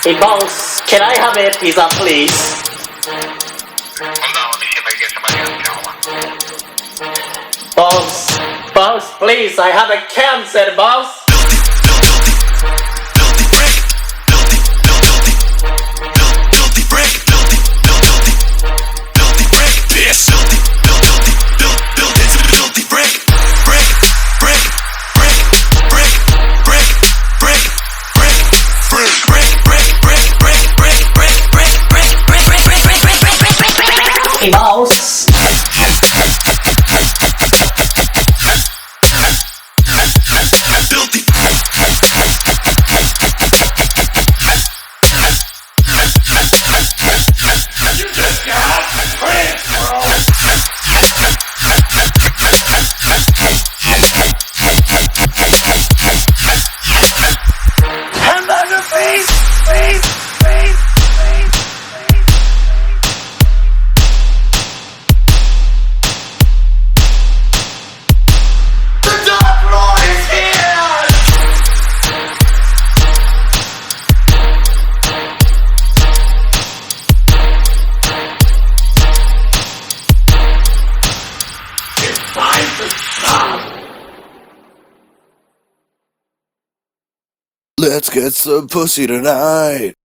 Hey boss, can I have a pizza please? Hold on, let me see if I can get somebody on the telephone. Boss, please, I have a cancer, boss. Hey boss. Hamburger, please. The Dark Lord is here! It's time to stop! Let's get some pussy tonight.